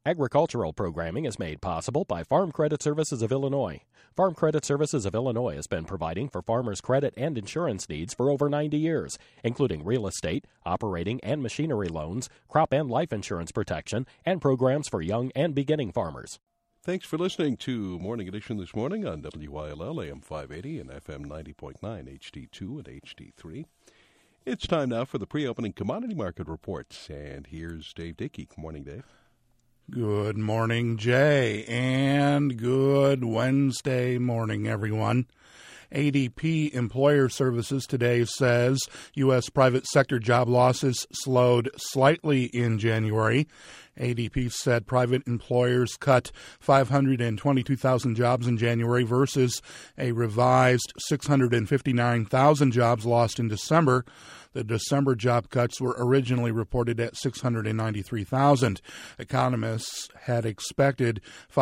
Agricultural programming is made possible by Farm Credit Services of Illinois. Farm Credit Services of Illinois has been providing for farmers' credit and insurance needs for over 90 years, including real estate, operating and machinery loans, crop and life insurance protection, and programs for young and beginning farmers. Thanks for listening to Morning Edition this morning on WYLL AM 580 and FM 90.9 HD2 and HD3. It's time now for the pre-opening commodity market reports, and here's Dave Dickey. Good morning, Dave. Good morning, Jay, and good Wednesday morning, everyone. ADP Employer Services today says U.S. private sector job losses slowed slightly in January. ADP said private employers cut 522,000 jobs in January versus a revised 659,000 jobs lost in December. The December job cuts were originally reported at 693,000. Economists had expected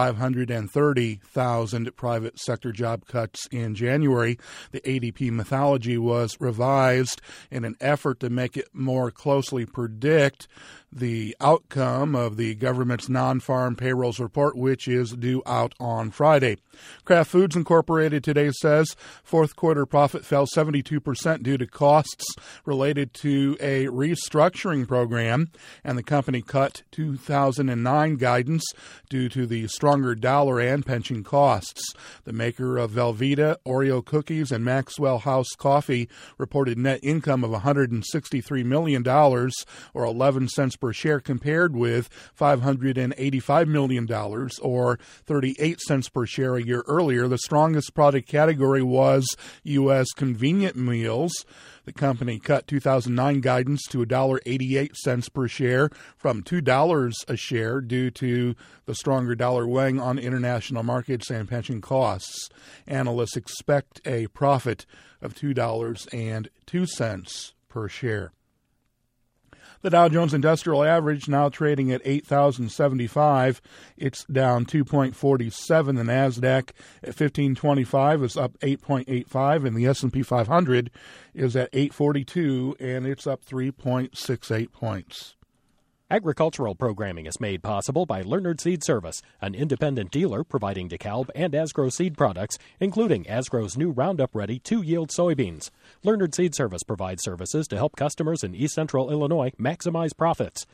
530,000 private sector job cuts in January. The ADP methodology was revised in an effort to make it more closely predict the outcome of the government's non-farm payrolls report, which is due out on Friday. Kraft Foods Incorporated today says fourth quarter profit fell 72% due to costs related to a restructuring program, and the company cut 2009 guidance due to the stronger dollar and pension costs. The maker of Velveeta, Oreo cookies, and Maxwell House coffee reported net income of $163 million, or 11 cents per share, compared with $585 million, or 38 cents per share a year earlier. The strongest product category was U.S. convenient meals. The company cut 2009 guidance to $1.88 per share from $2 a share due to the stronger dollar weighing on international markets and pension costs. Analysts expect a profit of $2.02 per share. The Dow Jones Industrial Average now trading at 8,075. It's down 2.47. The NASDAQ at 1525 is up 8.85, and the S&P 500 is at 842, and it's up 3.68 points. Agricultural programming is made possible by Leonard Seed Service, an independent dealer providing DeKalb and Asgrow seed products, including Asgrow's new Roundup Ready 2-yield soybeans. Leonard Seed Service provides services to help customers in East Central Illinois maximize profits.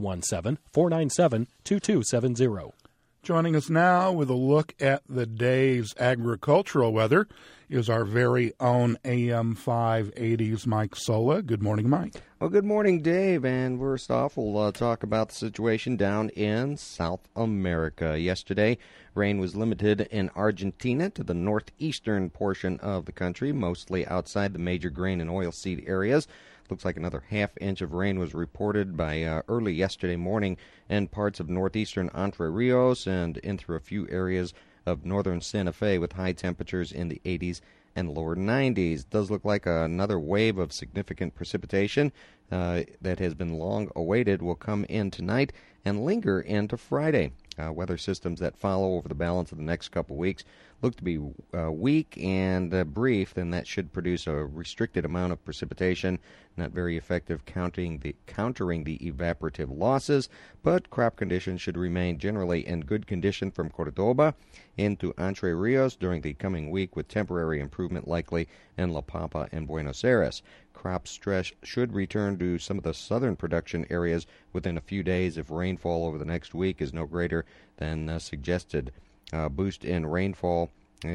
217-497-2270. Joining us now with a look at the day's agricultural weather is our very own AM 580's Mike Sola. Good morning, Mike. Well, good morning, Dave. And first off, we'll talk about the situation down in South America. Yesterday, rain was limited in Argentina to the northeastern portion of the country, mostly outside the major grain and oilseed areas. Looks like another half-inch of rain was reported by early yesterday morning in parts of northeastern Entre Rios and in through a few areas of northern Santa Fe, with high temperatures in the 80s and lower 90s. Does look like another wave of significant precipitation that has been long awaited will come in tonight and linger into Friday. Weather systems that follow over the balance of the next couple weeks look to be weak and brief, then that should produce a restricted amount of precipitation, not very effective countering the evaporative losses, but crop conditions should remain generally in good condition from Cordoba into Entre Rios during the coming week, with temporary improvement likely in La Pampa and Buenos Aires. Crop stress should return to some of the southern production areas within a few days if rainfall over the next week is no greater than suggested. Boost in rainfall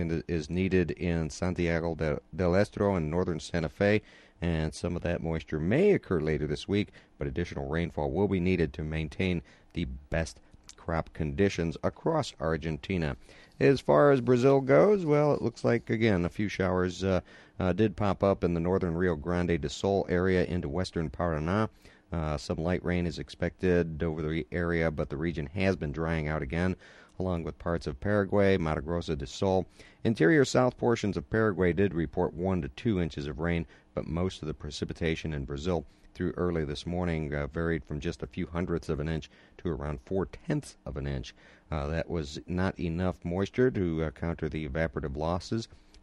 is needed in Santiago del Estero and northern Santa Fe, and some of that moisture may occur later this week, but additional rainfall will be needed to maintain the best crop conditions across Argentina. As far as Brazil goes, well, it looks like, again, a few showers did pop up in the northern Rio Grande do Sul area into western Paraná. Some light rain is expected over the area, but the region has been drying out again, along with parts of Paraguay, Mato Grosso do Sul. Interior south portions of Paraguay did report 1 to 2 inches of rain, but most of the precipitation in Brazil through early this morning varied from just a few hundredths of an inch to around 4/10 of an inch. That was not enough moisture to counter the evaporative losses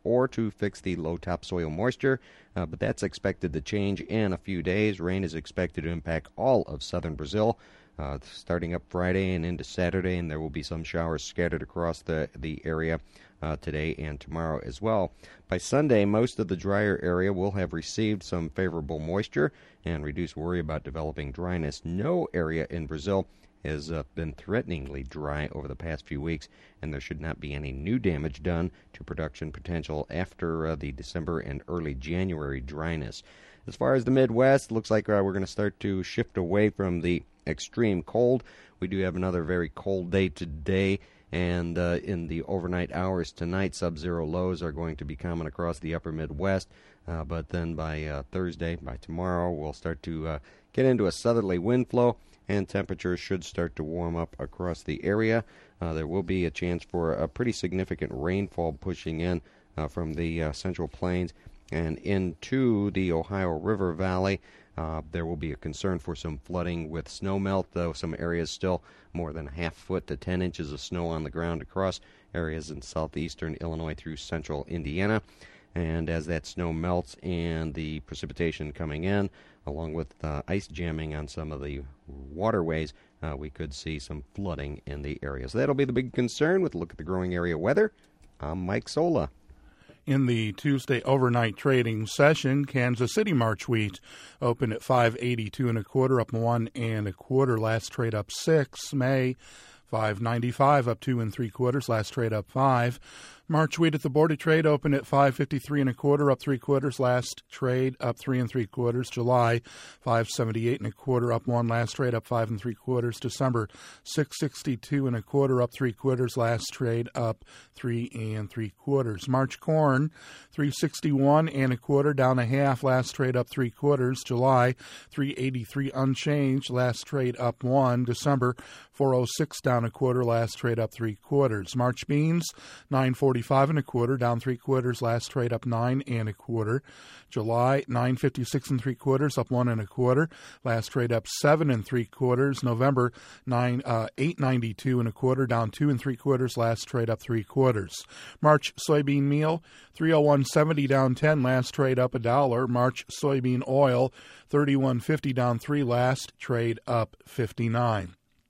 or to fix the low topsoil moisture, but that's expected to change in a few days. Rain is expected to impact all of southern Brazil, starting up Friday and into Saturday, and there will be some showers scattered across the area today and tomorrow as well. By Sunday, most of the drier area will have received some favorable moisture and reduced worry about developing dryness. No area in Brazil has been threateningly dry over the past few weeks, and there should not be any new damage done to production potential after the December and early January dryness. As far as the Midwest, it looks like we're going to start to shift away from the extreme cold. We do have another very cold day today, and in the overnight hours tonight, sub-zero lows are going to be common across the upper Midwest. But then by Thursday, by tomorrow, we'll start to get into a southerly wind flow, and temperatures should start to warm up across the area. There will be a chance for a pretty significant rainfall pushing in from the Central Plains and into the Ohio River Valley. There will be a concern for some flooding with snow melt, though some areas still more than a half foot to 10 inches of snow on the ground across areas in southeastern Illinois through central Indiana. And as that snow melts and the precipitation coming in, along with ice jamming on some of the waterways, we could see some flooding in the area. So that'll be the big concern with a look at the growing area weather. I'm Mike Sola. In the Tuesday overnight trading session, Kansas City March wheat opened at 5.82 1/4, up 1 1/4. Last trade up 6. May 5.95, up 2 3/4. Last trade up 5. March wheat at the Board of Trade opened at 5.53 1/4, up 3/4. Last trade up 3 3/4. July 5.78 1/4, up 1. Last trade up 5 3/4. December 6.62 1/4, up 3/4. Last trade up 3 3/4. March corn 3.61 1/4, down a half. Last trade up 3/4. July 3.83 unchanged. Last trade up 1. December 4.06 down 1/4. Last trade up 3/4. March beans 9.45 1/4, down 3/4. Last trade up 9 1/4. July 9.56 3/4, up 1 1/4. Last trade up 7 3/4. November 8.92 1/4, down 2 3/4. Last trade up 3/4. March soybean meal 301.70, down 10. Last trade up $1. March soybean oil 31.50, down 3. Last trade up 59.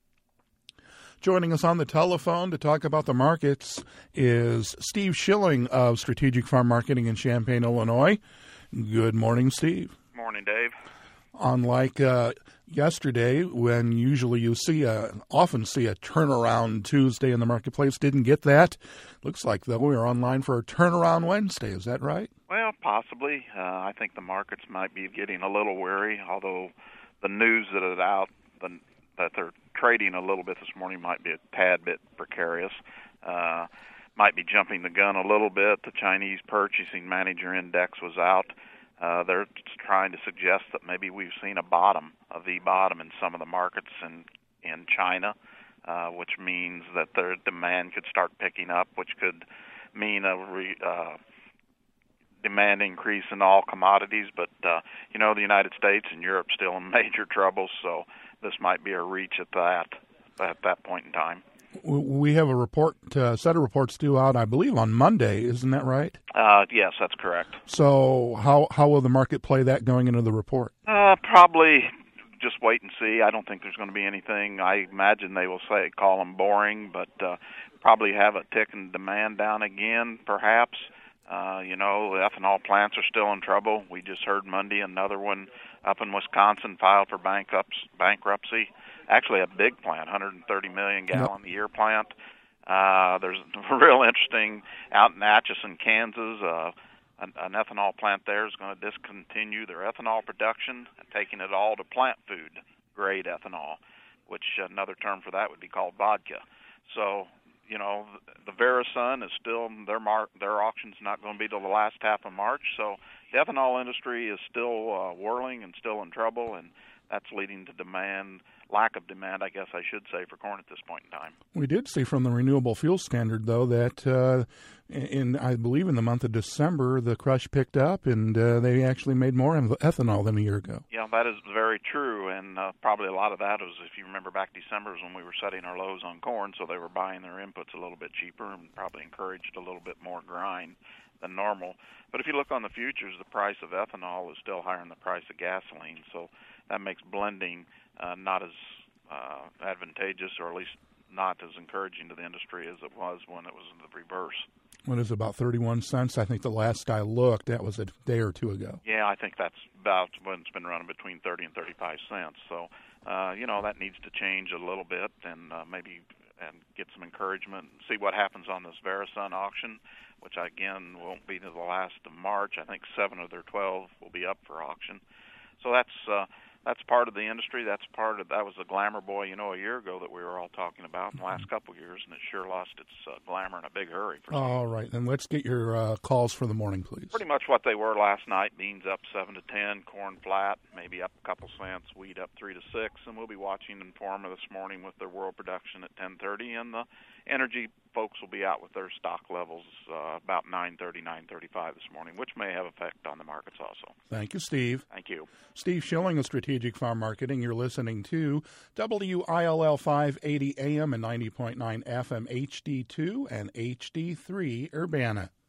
Joining us on the telephone to talk about the markets is Steve Schilling of Strategic Farm Marketing in Champaign, Illinois. Good morning, Steve. Morning, Dave. Unlike yesterday, when usually you often see a turnaround Tuesday in the marketplace, didn't get that. Looks like, though, we're online for a turnaround Wednesday. Is that right? Well, possibly. I think the markets might be getting a little wary, although the news that is out that they're trading a little bit this morning might be a tad bit precarious. Might be jumping the gun a little bit. The Chinese Purchasing Manager Index was out. They're trying to suggest that maybe we've seen a bottom in some of the markets in China, which means that their demand could start picking up, which could mean a demand increase in all commodities. But, the United States and Europe still in major trouble, so this might be a reach at that point in time. We have a set of reports due out, I believe, on Monday. Isn't that right? Yes, that's correct. So how will the market play that going into the report? Probably just wait and see. I don't think there's going to be anything. I imagine they will call them boring, but probably have a tick in demand down again, perhaps. The ethanol plants are still in trouble. We just heard Monday another one up in Wisconsin filed for bankruptcy. Actually, a big plant, 130 million gallon a year plant. There's real interesting out in Atchison, Kansas. An ethanol plant there is going to discontinue their ethanol production, taking it all to plant food grade ethanol, which another term for that would be called vodka. So, the Verasun is still their auction's not going to be till the last half of March. So the ethanol industry is still whirling and still in trouble, and that's leading to demand lack of demand, I guess I should say, for corn at this point in time. We did see from the Renewable Fuel Standard, though, that I believe in the month of December, the crush picked up, and they actually made more ethanol than a year ago. Yeah, that is very true, and probably a lot of that was, if you remember back December, was when we were setting our lows on corn, so they were buying their inputs a little bit cheaper and probably encouraged a little bit more grind than normal. But if you look on the futures, the price of ethanol is still higher than the price of gasoline, so that makes blending not as advantageous, or at least not as encouraging to the industry as it was when it was in the reverse. What is it, about 31 cents? I think the last I looked, that was a day or two ago. Yeah, I think that's about when it's been running between 30 and 35 cents. So, that needs to change a little bit and maybe get some encouragement and see what happens on this Verisun auction, which, again, won't be to the last of March. I think 7 of their 12 will be up for auction. So that's part of the industry. That was the glamour boy, a year ago that we were all talking about in the last couple of years, and it sure lost its glamour in a big hurry. All right, then let's get your calls for the morning, please. Pretty much what they were last night. Beans up 7 to 10, corn flat, maybe up a couple cents, wheat up 3 to 6, and we'll be watching Informa this morning with their world production at 10:30, and the energy folks will be out with their stock levels about 9:30, 9:35 this morning, which may have effect on the markets also. Thank you, Steve. Thank you. Steve Schilling of Strategic Farm Marketing. You're listening to WILL 580 AM and 90.9 FM HD2 and HD3 Urbana.